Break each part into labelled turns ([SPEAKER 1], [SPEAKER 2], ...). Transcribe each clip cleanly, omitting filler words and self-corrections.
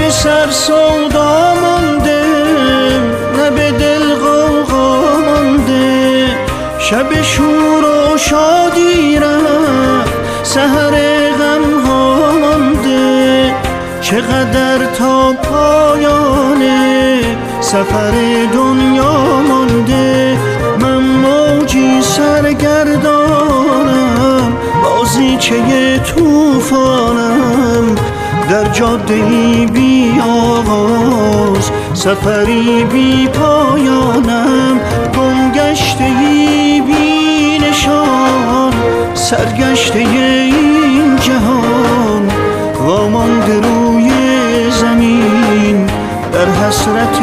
[SPEAKER 1] به سر سودا مانده، نه به دل غوغا مانده. شب شور و شادی رفت، سحر غم ها مانده. چقدر تا پایان سفر دنیا مانده. من موجی سرگردانم، بازیچه طوفانم. در جاده‌ای بی آغاز، سفری بی پایانم. گمگشته‌ای بی نشان، سرگشته این جهان. وامانده روی زمین در حسرت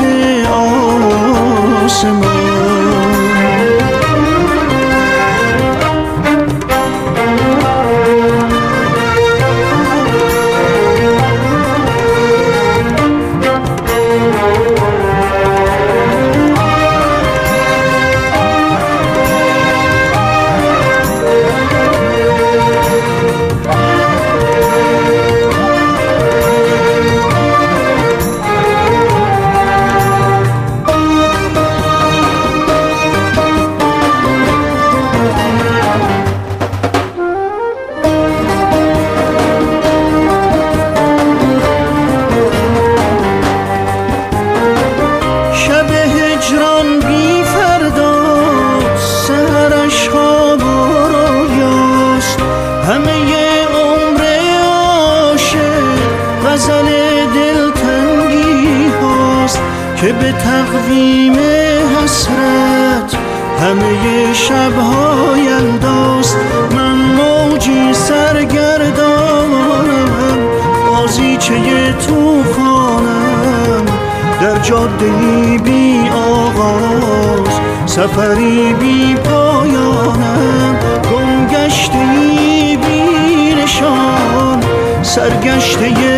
[SPEAKER 1] آسمان. که به تقویم حسرت همه شب‌ها یلداست. من موجی سرگردانم، بازیچه طوفانم. در جاده‌ای بی آغاز، سفری بی پایانم. گمگشته‌ای بی نشان، سرگشته